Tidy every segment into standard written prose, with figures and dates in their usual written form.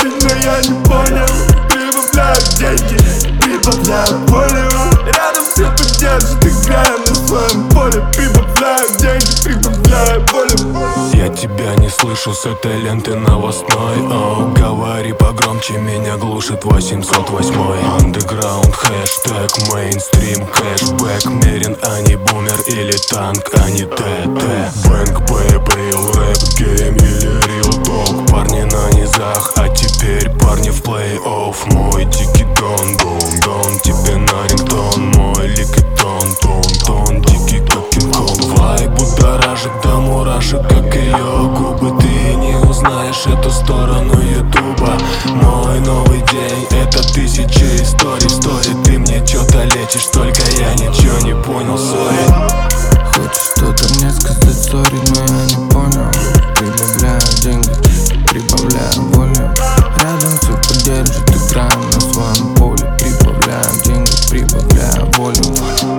сори, но я не понял. Прибавляю деньги, прибавляю волю. Рядом все поддержат, играем на своем поле. Прибавляю деньги, прибавляю волю. Я тебя не слышу с этой ленты новостной. Говори погромче, меня глушит 808. Андеграунд, хэштег, мейнстрим, кэшбэк. Мерин, а не бумер или танк, а не ТТ. Бэнк, бэйб, рил, рэп, гейм или рил ток. Парни на низах, а теперь парни в плей-офф. Мой дикий дон, дон, тебе на рингтон. Мой ликетон, тон, дикий как Кинг-Конг. Вайб будоражит до мурашек, как ее губы. Ты не узнаешь эту сторону ютуба. Мой новый день, это 1000 историй в стори. Ты мне чё-то лечишь, только я ничего не понял, сори. Хочешь что-то мне сказать, сори, но я не понял. Прибавляю деньги, прибавляю волю. Рядом все поддержит, играем на своем поле. Прибавляем деньги, прибавляю волю.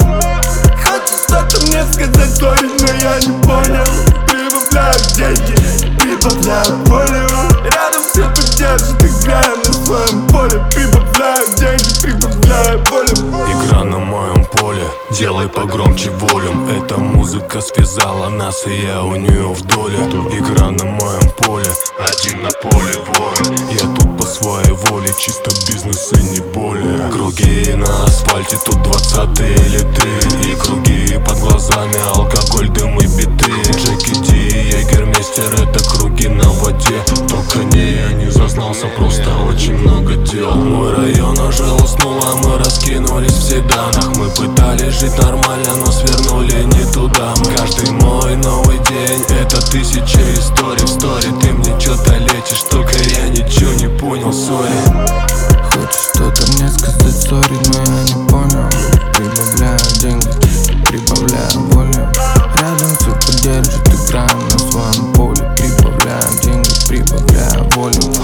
Хочешь что-то мне сказать, сори, но я не понял. Прибавляю деньги, прибавляю волю. Рядом все поддержит, играем на своем поле. Прибавляю деньги, прибавляю волю. Игра на моем поле, делай погромче волюм. Эта музыка связала нас, и я у нее в доле. Игра на моем поле, один на поле воин. Я тут по своей воле, чисто бизнес и не более. Круги на асфальте, тут 20-е литы. И круги под глазами, алкоголь, дым и биты. Джеки Ди, егермейстер, это круги на воде. Только не, я не зазнался, просто очень много дел. Мой район уже уснул, а мы раскинулись в седанах. Мы пытались жить нормально, но свернули не туда. Каждый мой новый день, это 1000 историй в стори. Ты мне чё-то лечишь, только я ничего не понял, сори. Хочешь что-то мне сказать, сори, но я не понял. Прибавляю деньги, прибавляю волю. Рядом все поддержит, играем на своем поле. Прибавляю деньги, прибавляю волю.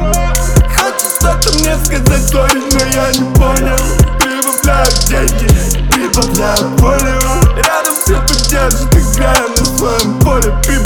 Хочешь что-то мне сказать, сори, но я не понял. Прибавляю деньги, прибавляю волю. Рядом все поддержит, играем на своем поле.